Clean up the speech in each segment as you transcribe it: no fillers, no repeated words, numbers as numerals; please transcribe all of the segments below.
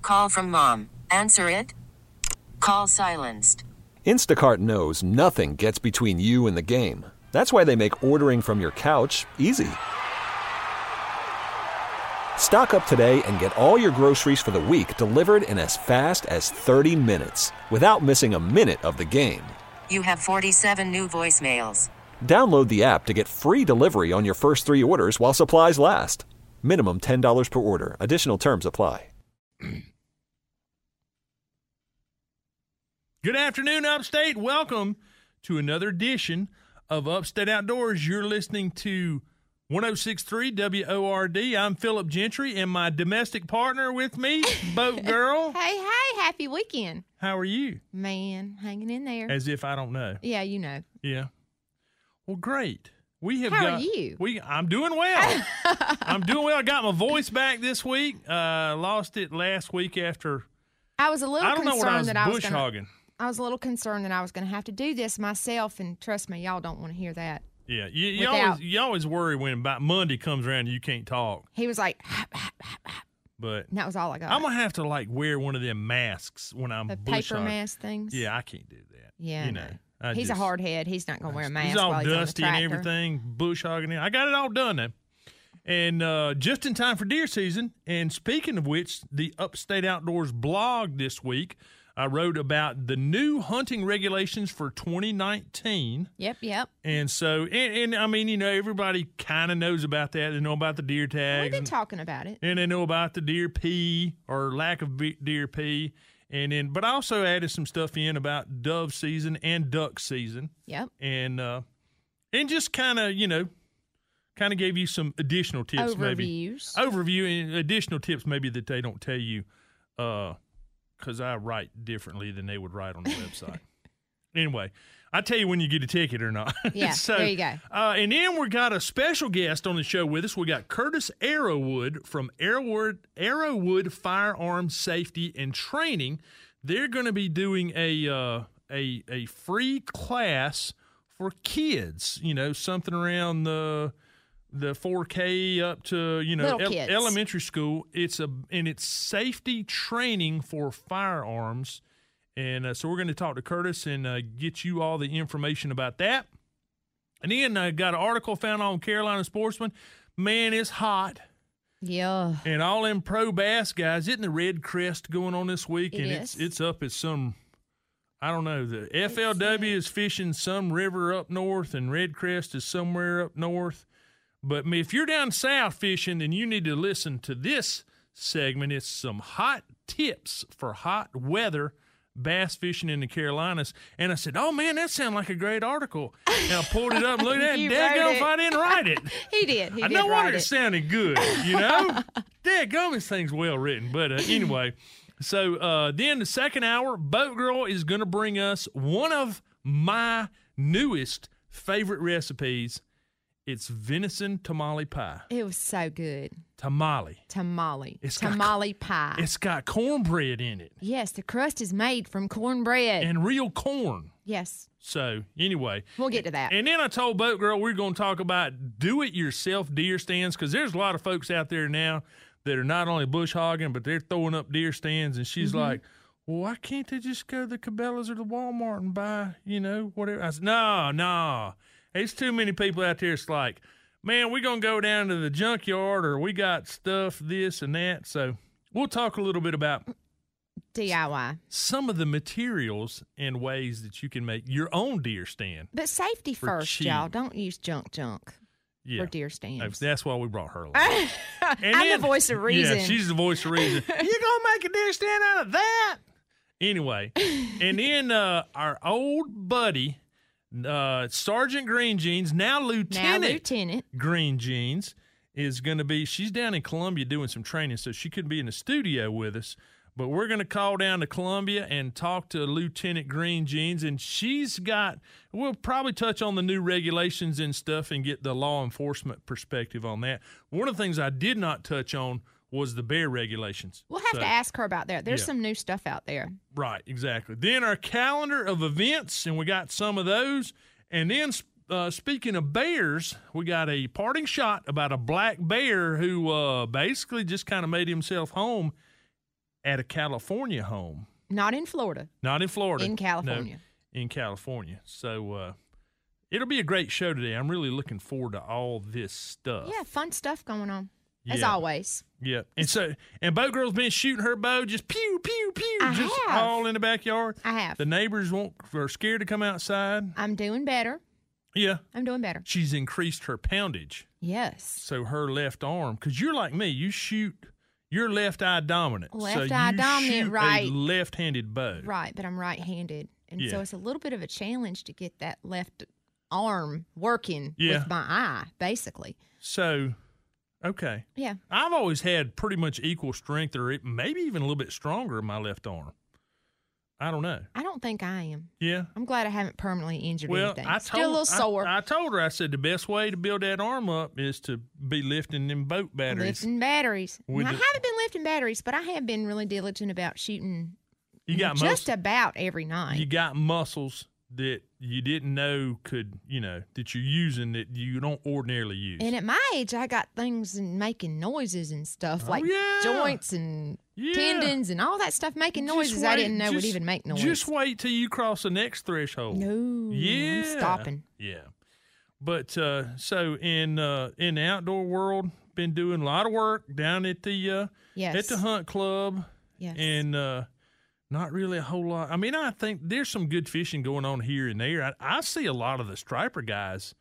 Call from mom. Answer it. Call silenced. Instacart knows nothing gets between you and the game. That's why they make ordering from your couch easy. Stock up today and get all your groceries for the week delivered in as fast as 30 minutes without missing a minute of the game. You have 47 new voicemails. Download the app to get free delivery on your first 3 orders while supplies last. Minimum $10 per order. Additional terms apply. Good afternoon, Upstate. Welcome to another edition of Upstate Outdoors. You're listening to 106.3 WORD. I'm Philip Gentry, and my domestic partner with me, Boat Girl. Hey, happy weekend. How are you? Man, hanging in there. As if I don't know. Yeah, you know. Yeah. Well, great. How are you? I'm doing well. I'm doing well. I got my voice back this week. Lost it last week after. I was a little concerned that I was bush hogging. I was a little concerned that I was going to have to do this myself, and trust me, y'all don't want to hear that. Yeah, you always worry when about Monday comes around and you can't talk. He was like, but and that was all I got. I'm gonna have to wear one of them masks when I'm the bush paper hogging. mask things. Yeah, I can't do that. Yeah, he's a hard head. He's not gonna wear a mask. He's all while dusty he's on the and everything, bush hogging. I got it all done now, and just in time for deer season. And speaking of which, the Upstate Outdoors blog this week, I wrote about the new hunting regulations for 2019. Yep. And so, and I mean, everybody kind of knows about that. They know about the deer tags. We've been talking about it. And they know about the deer pee or lack of deer pee. And then, but I also added some stuff in about dove season and duck season. Yep. And just kind of gave you some additional tips. Overview and additional tips maybe that they don't tell you, because I write differently than they would write on the website. Anyway, I tell you when you get a ticket or not. Yeah, so, there you go. And then we got a special guest on the show with us. We got Curtis Arrowwood from Arrowwood Firearms Safety and Training. They're going to be doing a free class for kids. Something around the 4K up to elementary school. It's safety training for firearms, and so we're going to talk to Curtis and get you all the information about that. And then I got an article found on Carolina Sportsman. Man, it's hot. Yeah. And all them pro bass guys, isn't the Red Crest going on this week? It's up at some, I don't know, the FLW is fishing some river up north, and Red Crest is somewhere up north. But if you're down south fishing, then you need to listen to this segment. It's some hot tips for hot weather bass fishing in the Carolinas. And I said, oh, man, that sounds like a great article. And I pulled it up and looked at it. Daggum if I didn't write it. He did. I no wonder it sounded good, Daggum, this thing's well written. But anyway, so then the second hour, Boat Girl is going to bring us one of my newest favorite recipes. It's venison tamale pie. It was so good. Tamale pie. It's got cornbread in it. Yes, the crust is made from cornbread. And real corn. Yes. So, anyway. We'll get to that. And then I told Boat Girl we're going to talk about do-it-yourself deer stands, because there's a lot of folks out there now that are not only bush hogging, but they're throwing up deer stands. And she's like, well, why can't they just go to the Cabela's or the Walmart and buy, whatever? I said, no. There's too many people out there. It's like, man, we're going to go down to the junkyard, or we got stuff, this and that. So we'll talk a little bit about DIY. Some of the materials and ways that you can make your own deer stand. But safety first, cheap. y'all. Don't use junk Yeah. for deer stands. That's why we brought her along. I'm the voice of reason. Yeah, she's the voice of reason. You going to make a deer stand out of that? Anyway, and then our old buddy, Sergeant Green Jeans, now Lieutenant Green Jeans, is going to be, she's down in Columbia doing some training, so she couldn't be in the studio with us. But we're going to call down to Columbia and talk to Lieutenant Green Jeans, and we'll probably touch on the new regulations and stuff and get the law enforcement perspective on that. One of the things I did not touch on was the bear regulations. We'll have to ask her about that. There's some new stuff out there. Right, exactly. Then our calendar of events, and we got some of those. And then speaking of bears, we got a parting shot about a black bear who basically just kind of made himself home at a California home. Not in Florida. Not in Florida. In California. No, in California. So it'll be a great show today. I'm really looking forward to all this stuff. Yeah, fun stuff going on, as Yeah. always. Yeah. And Boat Girl's been shooting her bow just pew, pew, pew, I just have. all in the backyard. I have. The neighbors are scared to come outside. I'm doing better. Yeah. I'm doing better. She's increased her poundage. Yes. So her left arm, because you're like me, you shoot, you're left eye dominant. Left so eye you dominant, shoot right. a left-handed bow. Right, but I'm right-handed. And Yeah. so it's a little bit of a challenge to get that left arm working Yeah. with my eye, basically. So, okay. Yeah. I've always had pretty much equal strength or maybe even a little bit stronger in my left arm. I don't know. I don't think I am. Yeah. I'm glad I haven't permanently injured Well, anything. I Still a little sore. I told her, I said, the best way to build that arm up is to be lifting them boat batteries. Lifting batteries. With I the- haven't been lifting batteries, but I have been really diligent about shooting You got just about every night. You got muscles that you didn't know that you're using that you don't ordinarily use. And at my age, I got things and making noises and stuff Oh, like yeah. joints and Yeah. tendons and all that stuff making Just noises I wait- didn't know would just- even make noise. Just wait till you cross the next threshold. No, Yeah. I'm stopping. Yeah. But so in the outdoor world, been doing a lot of work down at the Yes. at the hunt club. Yes. And not really a whole lot. I mean, I think there's some good fishing going on here and there. I see a lot of the striper guys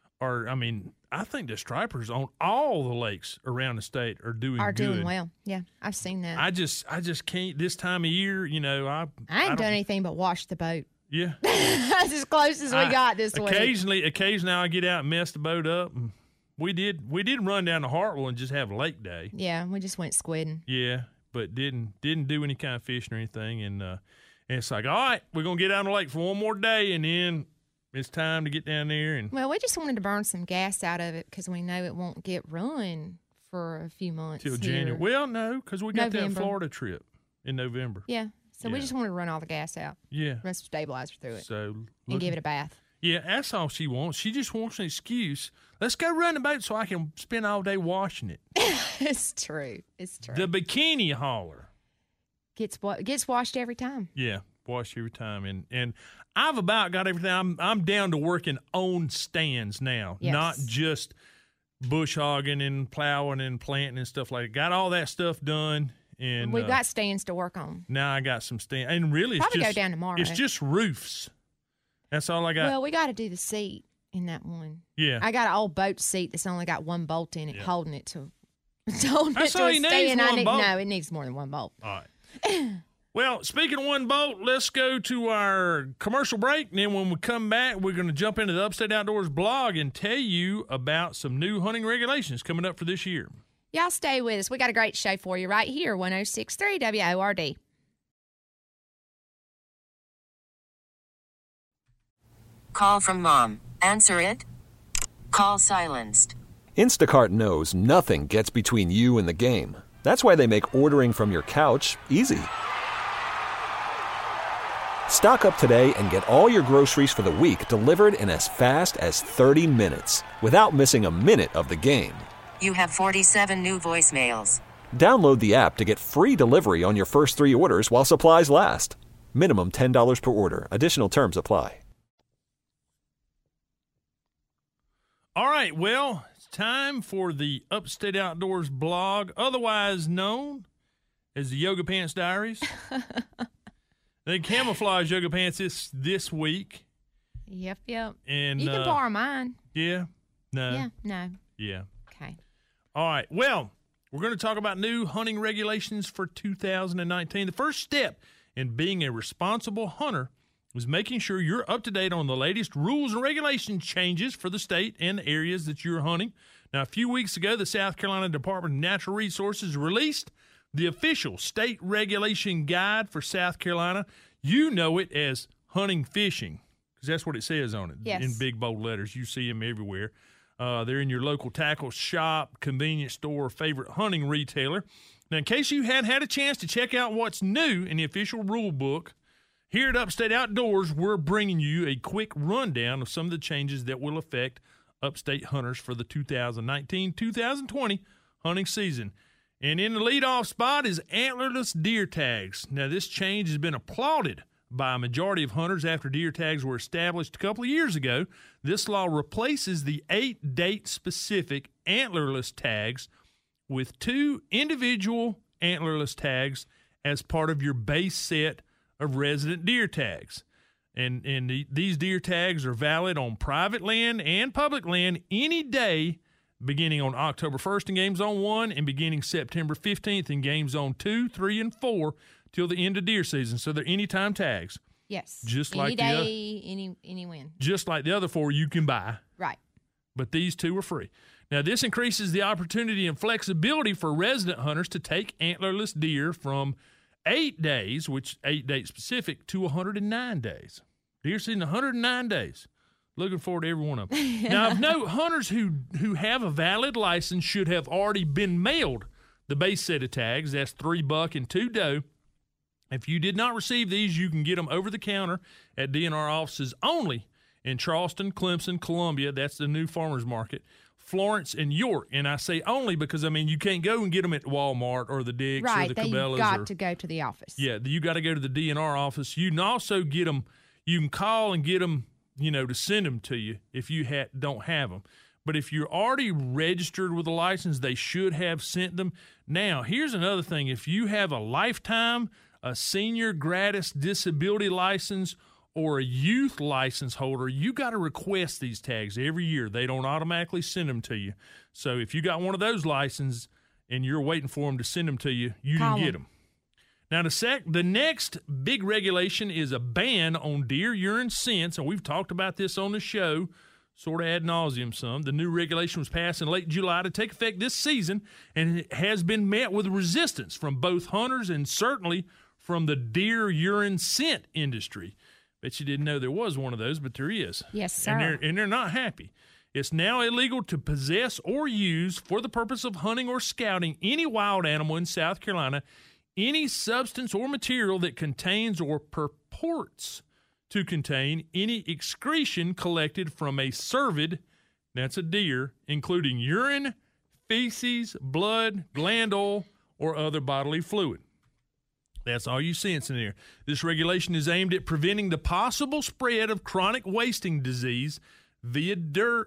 I think the stripers on all the lakes around the state are doing good. doing well. Yeah, I've seen that. I just can't this time of year, I ain't done anything but wash the boat. Yeah. That's as close as we got this week. Occasionally I get out and mess the boat up. And we did run down to Hartwell and just have a lake day. Yeah, we just went squidding. Yeah, but didn't do any kind of fishing or anything. And it's like, all right, we're gonna get out on the lake for one more day, and then it's time to get down there. And Well, we just wanted to burn some gas out of it because we know it won't get run for a few months. till here. January. Well, no, because we got that November. Florida trip in November. Yeah, so we Yeah. just wanted to run all the gas out, Yeah. run some stabilizer through it, So and give it a bath. Yeah, that's all she wants. She just wants an excuse. Let's go run the boat so I can spend all day washing it. It's true. It's true. The bikini hauler. Gets washed every time. Yeah, wash every time. And I've about got everything. I'm down to working on stands now, Yes. not just bush hogging and plowing and planting and stuff like that. Got all that stuff done. And We've got stands to work on. now I got some stands. And really, Probably it's go just, down tomorrow. It's just roofs. That's all I got. Well, we got to do the seat in that one. yeah. I got an old boat seat that's only got one bolt in it, Yeah. holding it to That's a all he needs, stand. one bolt. No, it needs more than one bolt. All right. Well, speaking of one boat, let's go to our commercial break. And then when we come back, we're going to jump into the Upstate Outdoors blog and tell you about some new hunting regulations coming up for this year. Y'all stay with us. We got a great show for you right here, 106.3 WORD. Call from mom. Answer it. Call silenced. Instacart knows nothing gets between you and the game. That's why they make ordering from your couch easy. Stock up today and get all your groceries for the week delivered in as fast as 30 minutes without missing a minute of the game. You have 47 new voicemails. Download the app to get free delivery on your first 3 orders while supplies last. Minimum $10 per order. Additional terms apply. All right, well, it's time for the Upstate Outdoors blog, otherwise known as the Yoga Pants Diaries. The camouflage yoga pants this week. Yep. And You can borrow mine. Yeah? No? Yeah, no. Yeah. Okay. All right. Well, we're going to talk about new hunting regulations for 2019. The first step in being a responsible hunter is making sure you're up to date on the latest rules and regulation changes for the state and the areas that you're hunting. Now, a few weeks ago, the South Carolina Department of Natural Resources released the official state regulation guide for South Carolina. You know it as hunting fishing because that's what it says on it in big bold letters. You see them everywhere. They're in your local tackle shop, convenience store, or favorite hunting retailer. Now, in case you hadn't had a chance to check out what's new in the official rule book, here at Upstate Outdoors, we're bringing you a quick rundown of some of the changes that will affect upstate hunters for the 2019-2020 hunting season. And in the leadoff spot is antlerless deer tags. Now, this change has been applauded by a majority of hunters after deer tags were established a couple of years ago. This law replaces the 8 date-specific antlerless tags with 2 individual antlerless tags as part of your base set of resident deer tags. And these deer tags are valid on private land and public land any day beginning on October 1st in Game Zone 1 and beginning September 15th in Game Zone 2, 3, and 4 till the end of deer season. So they're anytime tags. Yes. Just any like day, any win. Just like the other 4 you can buy. Right. But these 2 are free. Now, this increases the opportunity and flexibility for resident hunters to take antlerless deer from 8 days, which 8 date specific, to 109 days. Deer season 109 days. Looking forward to every one of them. Now, of note, hunters who have a valid license should have already been mailed the base set of tags. That's 3 buck and 2 doe. If you did not receive these, you can get them over the counter at DNR offices only in Charleston, Clemson, Columbia. That's the new farmers market. Florence and York. And I say only because, you can't go and get them at Walmart or the Dick's or the Cabela's. Right, you've got to go to the office. Yeah, you got to go to the DNR office. You can also get them, you can call and get them, to send them to you if you don't have them. But if you're already registered with a license, they should have sent them. Now, here's another thing. If you have a lifetime, a senior gratis disability license, or a youth license holder, you got to request these tags every year. They don't automatically send them to you. So if you got one of those licenses and you're waiting for them to send them to you, you can get them. Now, the next big regulation is a ban on deer urine scents, and we've talked about this on the show sort of ad nauseum some. The new regulation was passed in late July to take effect this season, and it has been met with resistance from both hunters and certainly from the deer urine scent industry. Bet you didn't know there was one of those, but there is. Yes, sir. And they're not happy. It's now illegal to possess or use for the purpose of hunting or scouting any wild animal in South Carolina any substance or material that contains or purports to contain any excretion collected from a cervid, that's a deer, including urine, feces, blood, gland oil, or other bodily fluid. That's all you sense in there. This regulation is aimed at preventing the possible spread of chronic wasting disease via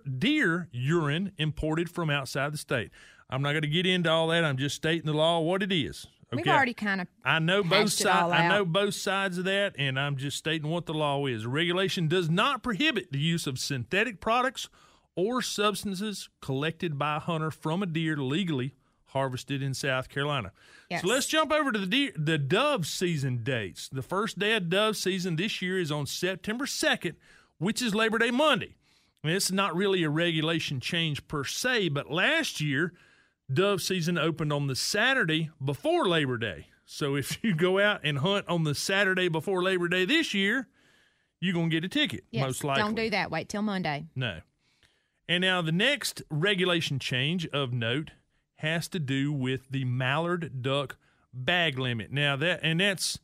deer urine imported from outside the state. I'm not going to get into all that. I'm just stating the law, what it is. Okay. We've already kind of I know both sides. I know both sides of that, and I'm just stating what the law is. The regulation does not prohibit the use of synthetic products or substances collected by a hunter from a deer legally harvested in South Carolina. Yes. So let's jump over to the dove season dates. The first day of dove season this year is on September 2nd, which is Labor Day Monday. I mean, it's not really a regulation change per se, but last year, dove season opened on the Saturday before Labor Day. So if you go out and hunt on the Saturday before Labor Day this year, you're going to get a ticket, most likely. Don't do that. Wait till Monday. No. And now the next regulation change of note has to do with the mallard duck bag limit. Now that's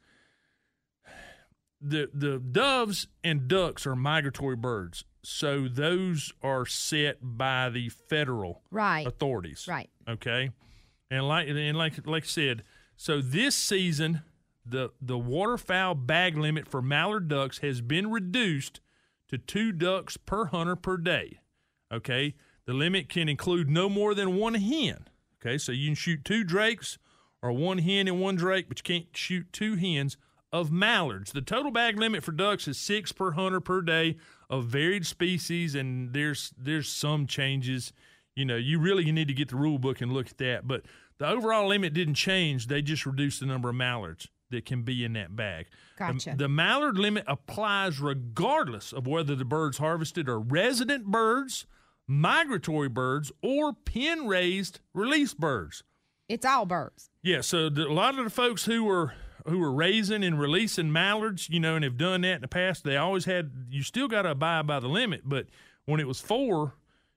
the doves and ducks are migratory birds. So those are set by the federal authorities. Right. Okay. And like I said, so this season the waterfowl bag limit for mallard ducks has been reduced to 2 ducks per hunter per day. Okay. The limit can include no more than 1 hen. Okay. So you can shoot 2 drakes or 1 hen and 1 drake, but you can't shoot 2 hens of mallards. The total bag limit for ducks is 6 per hunter per day of varied species, and there's some changes. You really need to get the rule book and look at that. But the overall limit didn't change. They just reduced the number of mallards that can be in that bag. Gotcha. The mallard limit applies regardless of whether the birds harvested are resident birds, migratory birds, or pen-raised release birds. It's all birds. Yeah, so a lot of the folks who were raising and releasing mallards, and have done that in the past, they always had, you still got to abide by the limit. But when it was 4,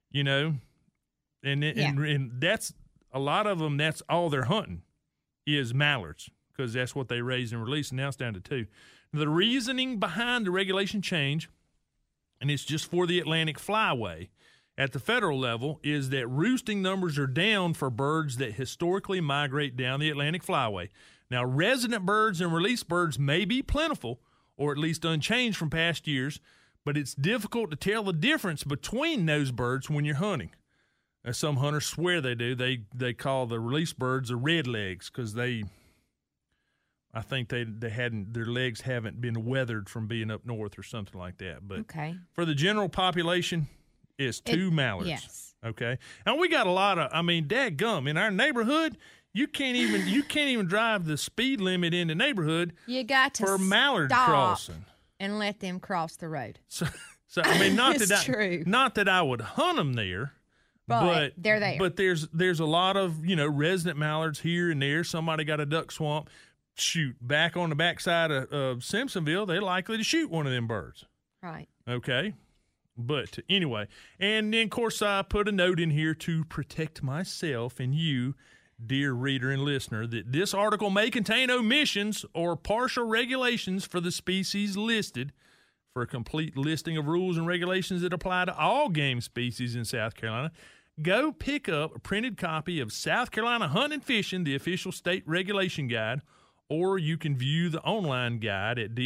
and that's a lot of them, that's all they're hunting is mallards because that's what they raise and release. And now it's down to 2. The reasoning behind the regulation change, and it's just for the Atlantic Flyway, at the federal level is that roosting numbers are down for birds that historically migrate down the Atlantic Flyway. Now, resident birds and released birds may be plentiful, or at least unchanged from past years, but it's difficult to tell the difference between those birds when you're hunting. As some hunters swear they do. They call the released birds the red legs because I think their legs haven't been weathered from being up north or something like that. But for the general population, it's two mallards. Yes. Okay. And we got a lot of, dadgum, in our neighborhood, you can't even drive the speed limit in the neighborhood. You got to for mallard stop crossing and let them cross the road. So not that I would hunt them there, but they're there. But there's a lot of resident mallards here and there. Somebody got a duck swamp. Shoot, back on the backside of Simpsonville, they're likely to shoot one of them birds. Right. Okay. But anyway, and then of course I put a note in here to protect myself and you, dear reader and listener, that this article may contain omissions or partial regulations for the species listed. For a complete listing of rules and regulations that apply to all game species in South Carolina, go pick up a printed copy of South Carolina Hunting and Fishing, the official state regulation guide, or you can view the online guide at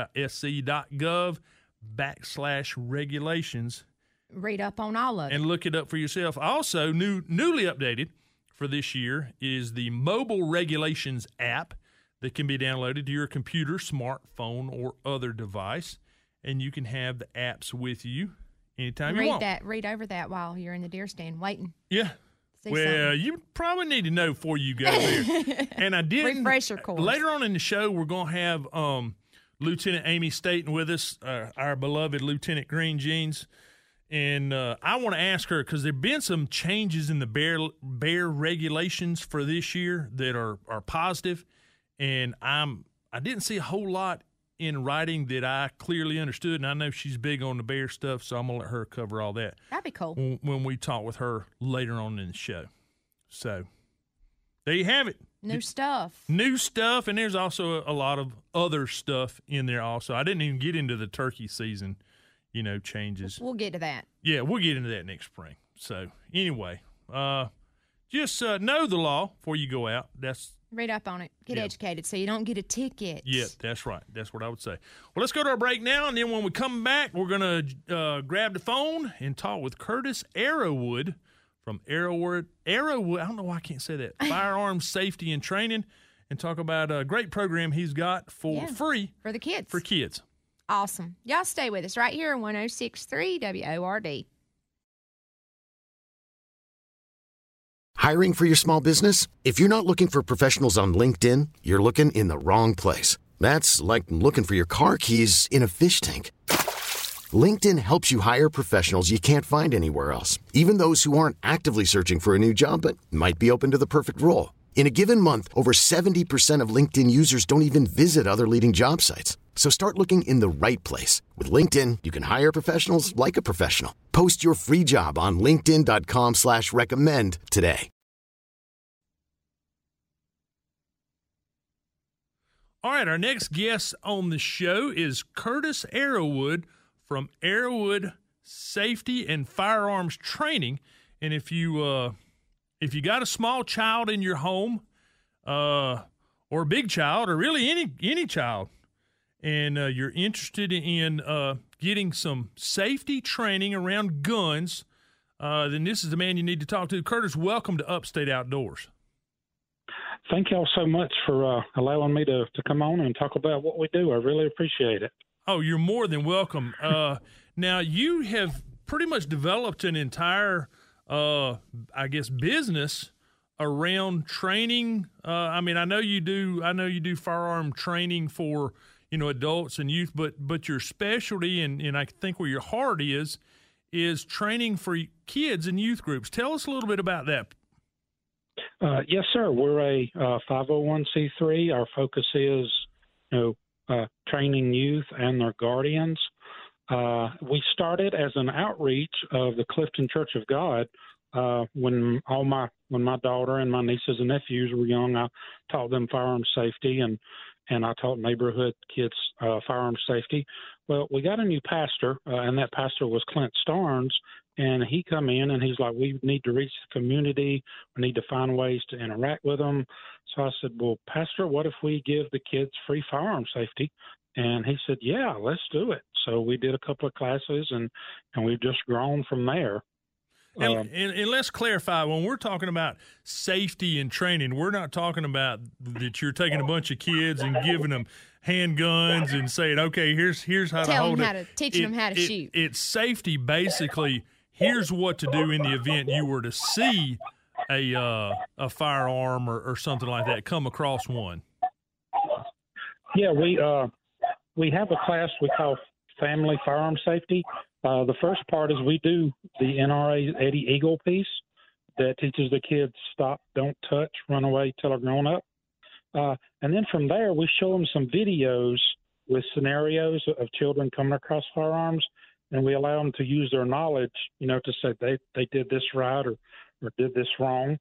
dnr.sc.gov/regulations. Read up on all of it. And look it up for yourself. Also, newly updated for this year is the mobile regulations app that can be downloaded to your computer, smartphone, or other device. And you can have the apps with you anytime you want. Read over that while you're in the deer stand waiting. Yeah. Well, you probably need to know before you go there. And I did. Refresher course. Later on in the show, we're going to have Lieutenant Amy Staten with us, our beloved Lieutenant Green Jeans. And I want to ask her, because there have been some changes in the bear regulations for this year that are positive. And I didn't see a whole lot in writing that I clearly understood, and I know she's big on the bear stuff, so I'm going to let her cover all that. That'd be cool. When we talk with her later on in the show. So, there you have it. New stuff, and there's also a lot of other stuff in there also. I didn't even get into the turkey season, changes. We'll get to that. Yeah, we'll get into that next spring. So, anyway, just know the law before you go out. Read up on it. Get educated so you don't get a ticket. Yeah, that's right. That's what I would say. Well, let's go to our break now, and then when we come back, we're going to grab the phone and talk with Curtis Arrowwood from Arrowwood. I don't know why I can't say that. Firearms Safety and Training, and talk about a great program he's got for free. For the kids. For kids. Awesome. Y'all stay with us right here on 106.3 WORD. Hiring for your small business? If you're not looking for professionals on LinkedIn, you're looking in the wrong place. That's like looking for your car keys in a fish tank. LinkedIn helps you hire professionals you can't find anywhere else, even those who aren't actively searching for a new job but might be open to the perfect role. In a given month, over 70% of LinkedIn users don't even visit other leading job sites. So start looking in the right place. With LinkedIn, you can hire professionals like a professional. Post your free job on linkedin.com/recommend today. All right, our next guest on the show is Curtis Arrowwood from Arrowwood Safety and Firearms Training. And if you got a small child in your home, or a big child, or really any child, and you're interested in getting some safety training around guns, then this is the man you need to talk to. Curtis, welcome to Upstate Outdoors. Thank y'all so much for allowing me to come on and talk about what we do. I really appreciate it. Oh, you're more than welcome. Now, you have pretty much developed an entire, business around training. I know you do firearm training for, adults and youth, but your specialty and I think where your heart is training for kids and youth groups. Tell us a little bit about that. Yes, sir. We're a 501c3. Our focus is, training youth and their guardians. We started as an outreach of the Clifton Church of God. When my daughter and my nieces and nephews were young, I taught them firearms safety, and I taught neighborhood kids firearms safety. Well, we got a new pastor, and that pastor was Clint Starnes, And he come in and he's like, we need to reach the community. We need to find ways to interact with them. So I said, well, Pastor, what if we give the kids free firearm safety? And he said, yeah, let's do it. So we did a couple of classes, and we've just grown from there. And let's clarify, when we're talking about safety and training, we're not talking about that you're taking a bunch of kids and giving them handguns and saying, okay, here's how to hold it. Teaching them how to shoot. It's safety, basically. Here's what to do in the event you were to see a firearm or something like that come across one. Yeah, we have a class we call Family Firearm Safety. The first part is we do the NRA Eddie Eagle piece that teaches the kids stop, don't touch, run away till they're grown up. And then from there, we show them some videos with scenarios of children coming across firearms, and we allow them to use their knowledge, to say they did this right or did this wrong.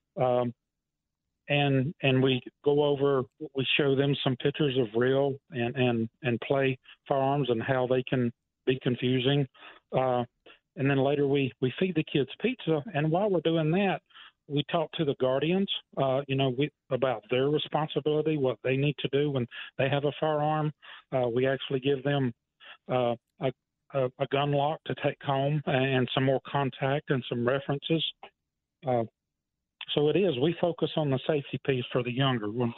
And we go over, we show them some pictures of real and play firearms and how they can be confusing. And then later we feed the kids pizza. And while we're doing that, we talk to the guardians, about their responsibility, what they need to do when they have a firearm. We actually give them a gun lock to take home and some more contact and some references. So it is. We focus on the safety piece for the younger ones.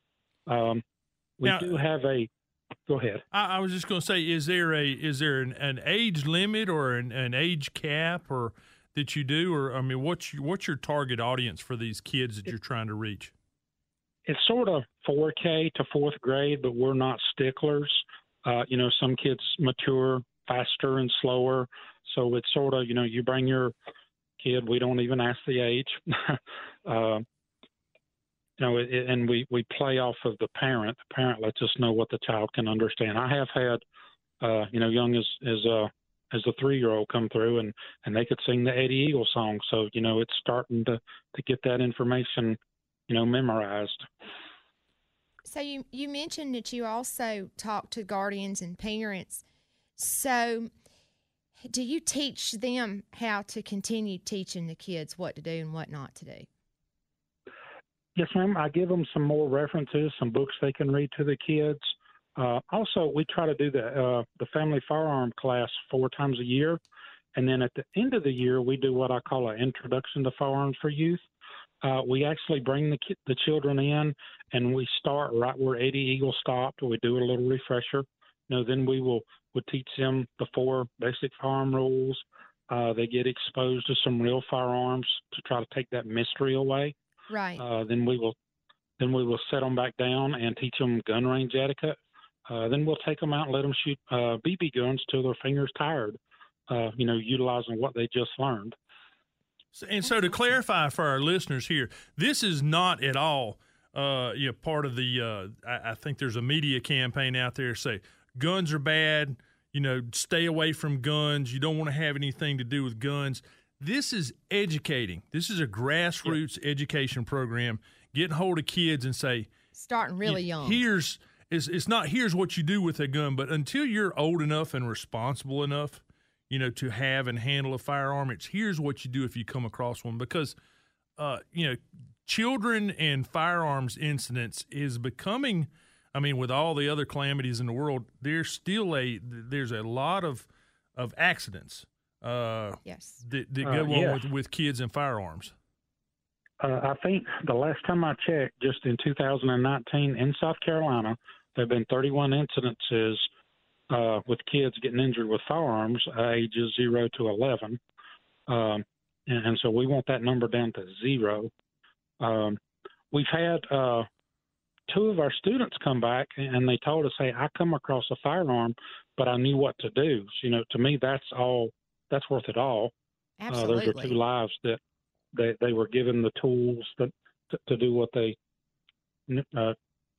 Do have a. Go ahead. I was just going to say, is there an age limit or an age cap or that you do, or I mean, what's your target audience for these kids that you're trying to reach? It's sort of 4K to fourth grade, but we're not sticklers. Some kids mature faster and slower, so it's sort of you bring your kid. We don't even ask the age. And we play off of the parent. The parent lets us know what the child can understand. I have had, young as a 3-year-old come through and they could sing the Eddie Eagle song. So, it's starting to get that information, memorized. So you mentioned that you also talk to guardians and parents. So do you teach them how to continue teaching the kids what to do and what not to do? Yes, ma'am. I give them some more references, some books they can read to the kids. Also, we try to do the family firearm class 4 times a year. And then at the end of the year, we do what I call an introduction to firearms for youth. We actually bring the children in, and we start right where Eddie Eagle stopped. We do a little refresher. Then we'll teach them the 4 basic firearm rules. They get exposed to some real firearms to try to take that mystery away. Right. Then we will set them back down and teach them gun range etiquette. Then we'll take them out and let them shoot BB guns till their fingers tired. Utilizing what they just learned. And so to clarify for our listeners here, this is not at all part of the I think there's a media campaign out there say guns are bad, stay away from guns, you don't want to have anything to do with guns. This is educating. This is a grassroots education program, getting hold of kids and say, starting really young. It's not here's what you do with a gun, but until you're old enough and responsible enough, to have and handle a firearm, it's here's what you do if you come across one. Because, children and firearms incidents is becoming, with all the other calamities in the world, there's a lot of accidents. Yes. That go on with kids and firearms. I think the last time I checked, just in 2019 in South Carolina, there have been 31 incidences with kids getting injured with firearms, ages 0 to 11. And so we want that number down to 0. We've had 2 of our students come back and they told us, hey, I come across a firearm, but I knew what to do. So, to me, that's worth it all. Absolutely. Those are 2 lives that they were given the tools to do what they were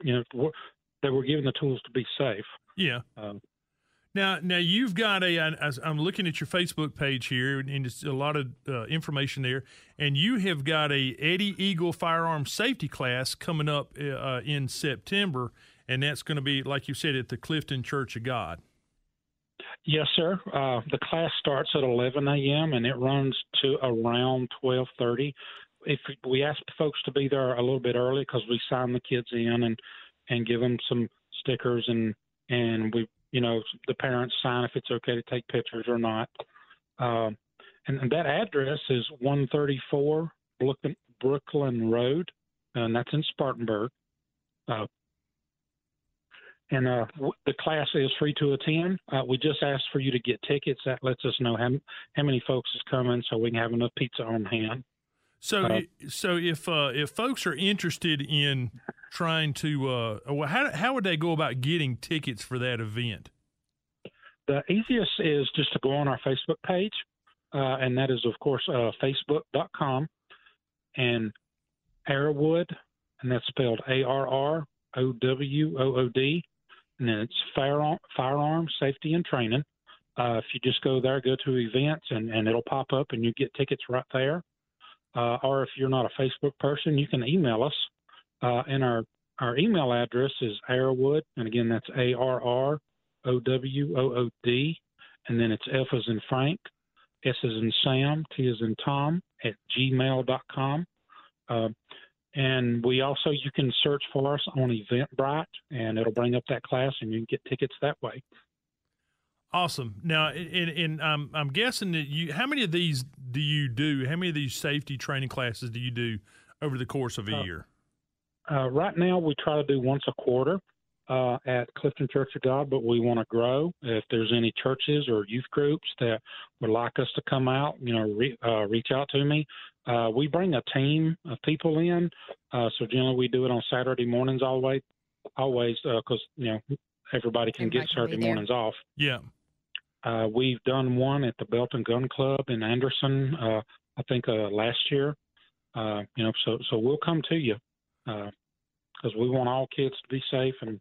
given the tools to be safe. Yeah. Now you've got I'm looking at your Facebook page here, and it's a lot of information there, and you have got a Eddie Eagle firearm safety class coming up in September, and that's going to be, like you said, at the Clifton Church of God. Yes, sir. The class starts at 11 a.m. and it runs to around 12:30. If we ask folks to be there a little bit early because we sign the kids in and give them some stickers and we, the parents sign if it's okay to take pictures or not. And that address is 134 Brooklyn Road, and that's in Spartanburg. The class is free to attend. We just asked for you to get tickets. That lets us know how many folks is coming, so we can have enough pizza on hand. So if folks are interested in trying to, how would they go about getting tickets for that event? The easiest is just to go on our Facebook page, and that is, of course, facebook.com and Arrowwood, and that's spelled ARROWOOD. And then it's firearm safety and training. If you just go there, go to events, and it'll pop up, and you get tickets right there. Or if you're not a Facebook person, you can email us. And our email address is Arrowwood, and again, that's ARROWOOD, and then it's F as in Frank, S as in Sam, T as in Tom, @gmail.com. And you can search for us on Eventbrite, and it'll bring up that class, and you can get tickets that way. Awesome. Now, I'm guessing that how many of these do you do? How many of these safety training classes do you do over the course of a year? Right now, we try to do once a quarter at Clifton Church of God, but we want to grow. If there's any churches or youth groups that would like us to come out, reach out to me. We bring a team of people in, so generally we do it on Saturday mornings always, because everybody can get Saturday mornings off. Yeah. We've done one at the Belton Gun Club in Anderson, I think last year. So we'll come to you because we want all kids to be safe. And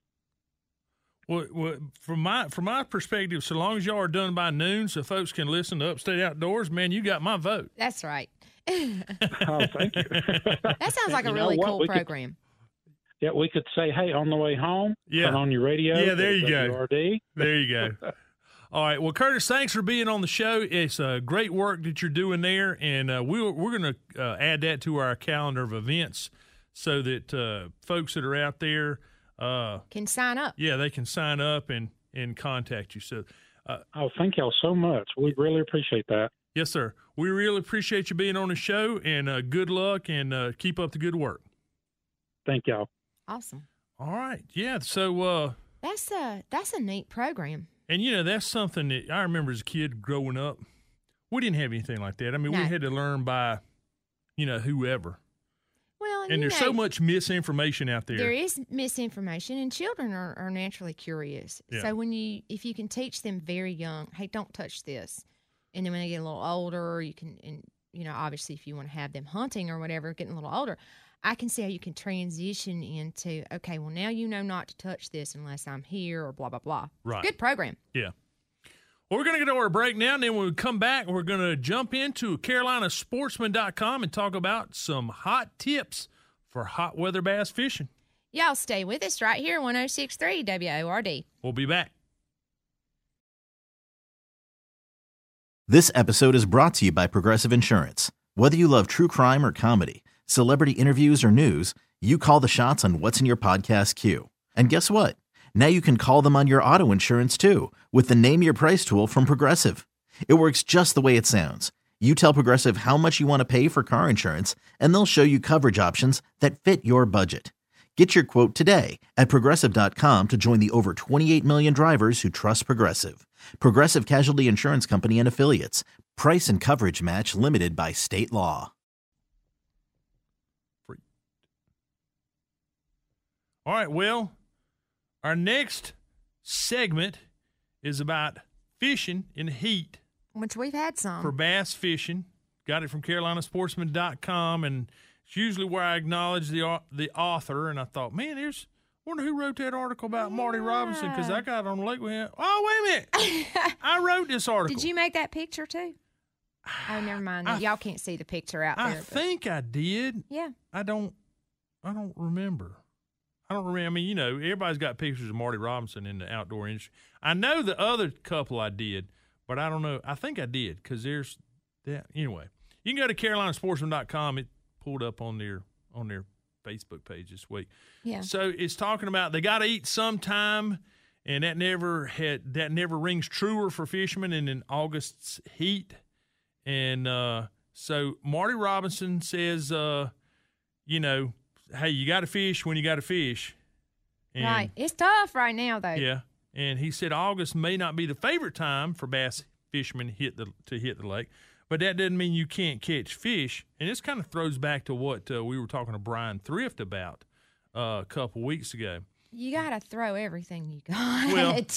well, from my perspective, so long as y'all are done by noon, so folks can listen to Upstate Outdoors, man, you got my vote. That's right. Oh, thank you. That sounds like a really cool program. We could say, hey, on the way home, turn on your radio. Yeah, there you go. WRD. There you go. All right. Well, Curtis, thanks for being on the show. It's great work that you're doing there, and we're going to add that to our calendar of events so that folks that are out there can sign up. Yeah, they can sign up and contact you. So, thank y'all so much. We really appreciate that. Yes, sir. We really appreciate you being on the show, and good luck, and keep up the good work. Thank y'all. Awesome. All right. Yeah. So that's a neat program. And that's something that I remember as a kid growing up. We didn't have anything like that. I mean, No. we had to learn by, whoever. Well, And there's so much misinformation out there. There is misinformation, and children are naturally curious. Yeah. So if you can teach them very young, hey, don't touch this. And then when they get a little older, you can, and obviously if you want to have them hunting or whatever, getting a little older, I can see how you can transition into, okay, well, now not to touch this unless I'm here or blah, blah, blah. Right. Good program. Yeah. Well, we're going to get to our break now, and then when we come back, we're going to jump into CarolinaSportsman.com and talk about some hot tips for hot weather bass fishing. Y'all stay with us right here, 106.3 WORD. We'll be back. This episode is brought to you by Progressive Insurance. Whether you love true crime or comedy, celebrity interviews or news, you call the shots on what's in your podcast queue. And guess what? Now you can call them on your auto insurance too with the Name Your Price tool from Progressive. It works just the way it sounds. You tell Progressive how much you want to pay for car insurance, and they'll show you coverage options that fit your budget. Get your quote today at Progressive.com to join the over 28 million drivers who trust Progressive. Progressive Casualty Insurance Company and Affiliates. Price and coverage match limited by state law. All right, well, our next segment is about fishing in the heat. Which we've had some. For bass fishing. Got it from CarolinaSportsman.com, and it's usually where I acknowledge the author, and I thought, man, wonder who wrote that article about Marty Robinson, because I got on the lake with him. Oh, wait a minute. I wrote this article. Did you make that picture too? Oh, never mind. Y'all can't see the picture out there. I think I did. Yeah. I don't remember. I don't remember. I mean, you know, everybody's got pictures of Marty Robinson in the outdoor industry. I know the other couple I did, but I don't know. I think I did because there's that. Anyway, you can go to CarolinaSportsman.com. It pulled up on their Facebook page this week. Yeah. So it's talking about they got to eat sometime, and that never rings truer for fishermen in August's heat. And so Marty Robinson says, you know, hey, you got to fish when you got to fish. And, right. It's tough right now, though. Yeah. And he said August may not be the favorite time for bass fishermen to hit the lake, but that doesn't mean you can't catch fish. And this kind of throws back to what we were talking to Brian Thrift about a couple weeks ago. You got to throw everything you got.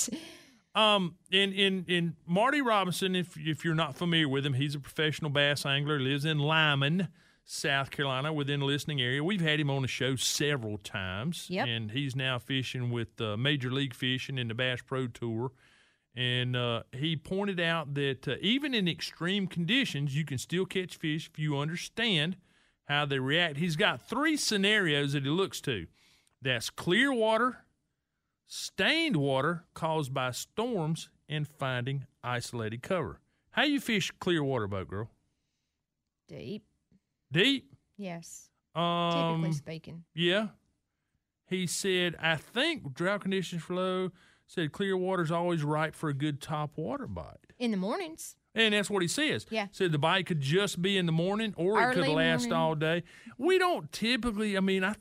Well, in Marty Robinson, if you're not familiar with him, he's a professional bass angler, lives in Lyman, South Carolina, within the listening area. We've had him on the show several times. Yep. And he's now fishing with Major League Fishing in the Bass Pro Tour. And he pointed out that even in extreme conditions, you can still catch fish if you understand how they react. He's got 3 scenarios that he looks to. That's clear water, stained water caused by storms, and finding isolated cover. How you fish clear water, boat girl? Deep. Deep? Yes. Typically speaking. Yeah. He said, I think drought conditions for low, said clear water's always ripe for a good top water bite. In the mornings. And that's what he says. Yeah. Said the bite could just be in the morning or it could Early last morning. all day. We don't typically,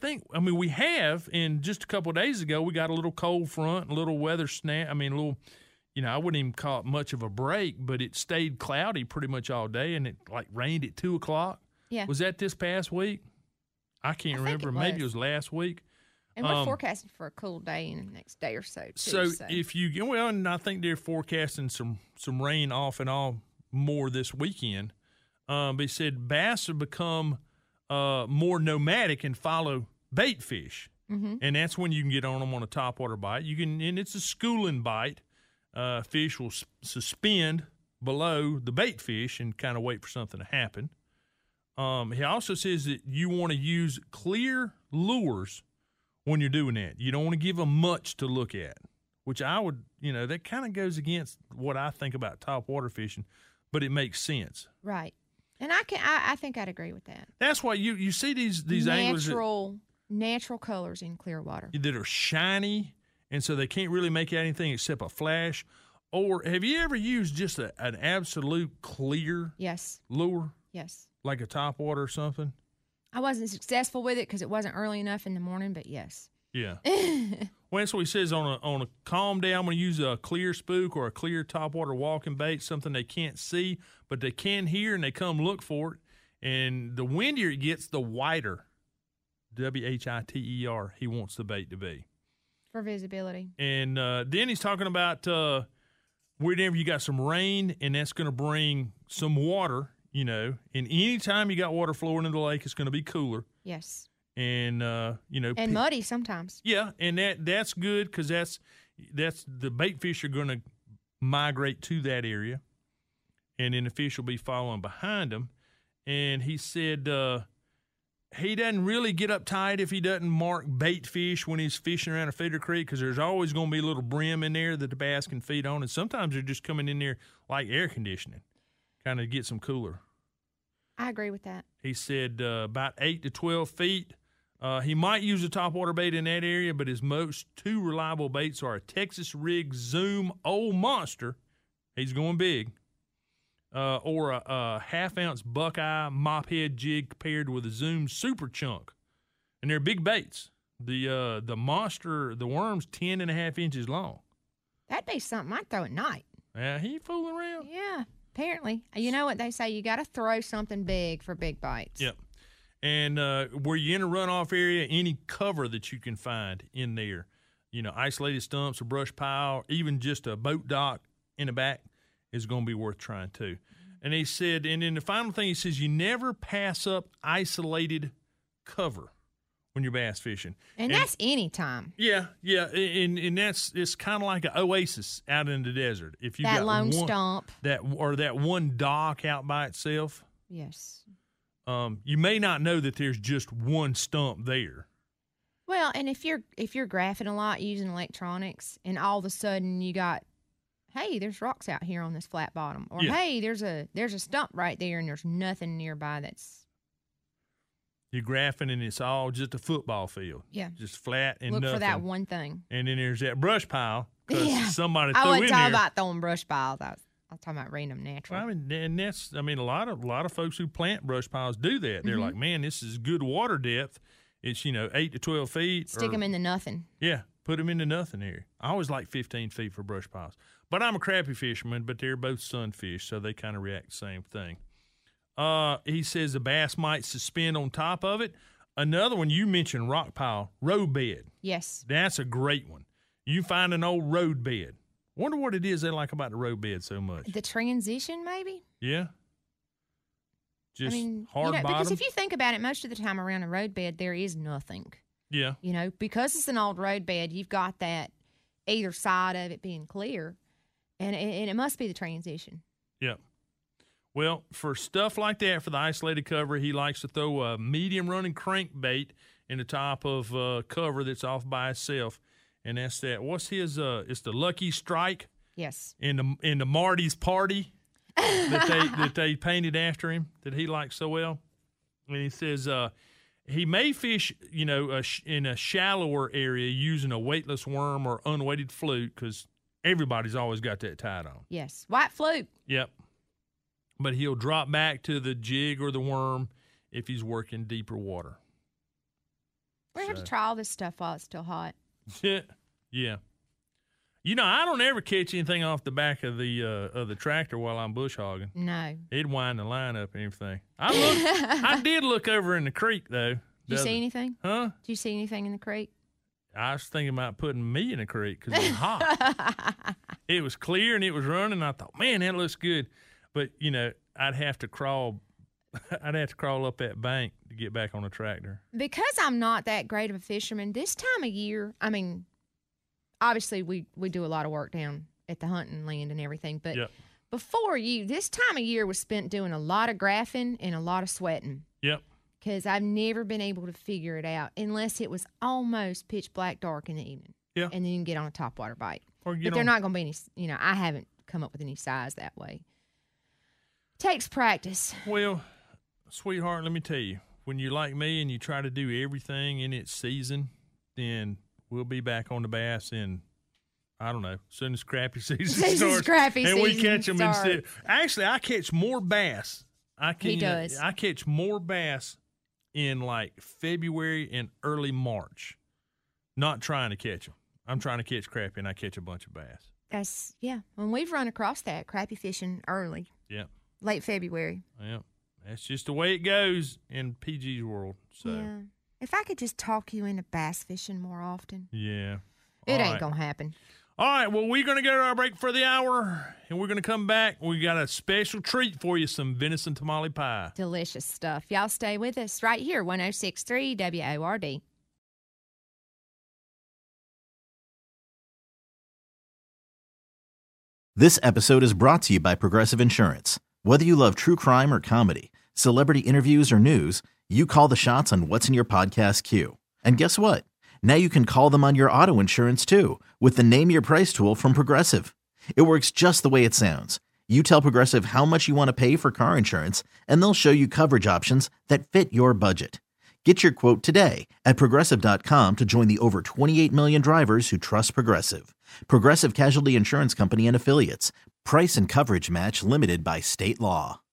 we have, and just a couple of days ago, we got a little cold front, a little weather snap. I wouldn't even call it much of a break, but it stayed cloudy pretty much all day, and it rained at 2 o'clock. Yeah. Was that this past week? I can't remember. Maybe it was last week. And we're forecasting for a cool day in the next day or so, too. So if you and I think they're forecasting some rain off and on more this weekend. But he said bass have become more nomadic and follow bait fish, and that's when you can get on them on a topwater bite. You can, and it's a schooling bite. Fish will suspend below the bait fish and kind of wait for something to happen. He also says that you want to use clear lures when you're doing that. You don't want to give them much to look at, which I would, that kind of goes against what I think about topwater fishing, but it makes sense. Right. And I think I'd agree with that. That's why you see these anglers natural colors in clear water that are shiny, and so they can't really make out anything except a flash. Or have you ever used just an absolute clear lure? Yes. Like a topwater or something? I wasn't successful with it because it wasn't early enough in the morning, but yes. Yeah. Well, that's what he says on a calm day. I'm going to use a clear spook or a clear topwater walking bait, something they can't see, but they can hear, and they come look for it. And the windier it gets, the wider, WHITER, he wants the bait to be. For visibility. And then he's talking about whenever you got some rain, and that's going to bring some water, and any time you got water flowing in the lake, it's going to be cooler. Yes. And and muddy sometimes. Yeah, and that's good because that's the bait fish are going to migrate to that area, and then the fish will be following behind them. And he said he doesn't really get uptight if he doesn't mark bait fish when he's fishing around a feeder creek, because there's always going to be a little brim in there that the bass can feed on, and sometimes they're just coming in there like air conditioning, kind of get some cooler. I agree with that. He said about 8 to 12 feet. He might use a topwater bait in that area, but his most 2 reliable baits are a Texas Rig Zoom Old Monster. He's going big. Or a half-ounce Buckeye mophead jig paired with a Zoom Super Chunk. And they're big baits. The monster, the worm's 10.5 inches long. That'd be something I'd throw at night. Yeah, he ain't fooling around. Yeah, apparently. You know what they say, you got to throw something big for big bites. Yep. And where you're in a runoff area, any cover that you can find in there, isolated stumps, a brush pile, even just a boat dock in the back is going to be worth trying too. And he said, and then the final thing he says, you never pass up isolated cover when you're bass fishing. And that's any time. Yeah. And it's kind of like an oasis out in the desert. If you that got lone stump. that one dock out by itself. Yes. You may not know that there's just one stump there. Well, and if you're graphing a lot using electronics, and all of a sudden you got, hey, there's rocks out here on this flat bottom, or hey, there's a stump right there, and there's nothing nearby that's. You're graphing, and it's all just a football field. Yeah, just flat and look nothing. for that one thing. And then there's that brush pile because somebody I threw wasn't in talking there. about throwing brush piles. I was talking about random natural. Well, a lot of folks who plant brush piles do that. They're like, man, this is good water depth. It's 8 to 12 feet. Stick them into nothing. Yeah, put them into nothing here. I always like 15 feet for brush piles. But I'm a crappie fisherman, but they're both sunfish, so they kind of react the same thing. He says the bass might suspend on top of it. Another one, you mentioned rock pile, road bed. Yes. That's a great one. You find an old road bed. Wonder what it is they like about the road bed so much. The transition, maybe? Yeah. Just hard bottom. Because if you think about it, most of the time around a road bed, there is nothing. Yeah. Because it's an old road bed, you've got that either side of it being clear, and it must be the transition. Yeah. Well, for stuff like that, for the isolated cover, he likes to throw a medium running crankbait in the top of cover that's off by itself, and that's that. What's his? It's the Lucky Strike. Yes. In the Marty's Party that they painted after him that he likes so well, and he says he may fish, in a shallower area using a weightless worm or unweighted fluke because everybody's always got that tied on. Yes, white fluke. Yep. But he'll drop back to the jig or the worm if he's working deeper water. We're going to have to try all this stuff while it's still hot. Yeah. I don't ever catch anything off the back of the tractor while I'm bush hogging. No. It'd wind the line up and everything. I did look over in the creek, though. Did you see anything? Huh? Did you see anything in the creek? I was thinking about putting me in the creek because it was hot. It was clear and it was running. I thought, man, that looks good. But, I'd have to crawl up that bank to get back on the tractor. Because I'm not that great of a fisherman, this time of year, obviously we do a lot of work down at the hunting land and everything. But before this time of year was spent doing a lot of graphing and a lot of sweating. Yep. Because I've never been able to figure it out unless it was almost pitch black dark in the evening. Yeah. And then you can get on a topwater bite. But they're not going to be any, I haven't come up with any size that way. Takes practice. Well, sweetheart, let me tell you, when you're like me and you try to do everything in its season, then we'll be back on the bass in, I don't know, as soon as crappie season starts. And we catch them instead. Actually, I catch more bass. He does. I catch more bass in like February and early March. Not trying to catch them. I'm trying to catch crappie, and I catch a bunch of bass. When we've run across that, crappie fishing early. Yeah. Late February. Yeah. That's just the way it goes in PG's world. So. Yeah. If I could just talk you into bass fishing more often. Yeah. It ain't going to happen. All right. Well, we're going to go to our break for the hour, and we're going to come back. We got a special treat for you, some venison tamale pie. Delicious stuff. Y'all stay with us right here, 106.3 WORD. This episode is brought to you by Progressive Insurance. Whether you love true crime or comedy, celebrity interviews or news, you call the shots on what's in your podcast queue. And guess what? Now you can call them on your auto insurance too with the Name Your Price tool from Progressive. It works just the way it sounds. You tell Progressive how much you want to pay for car insurance, and they'll show you coverage options that fit your budget. Get your quote today at Progressive.com to join the over 28 million drivers who trust Progressive. Progressive Casualty Insurance Company and Affiliates. Price and coverage match limited by state law.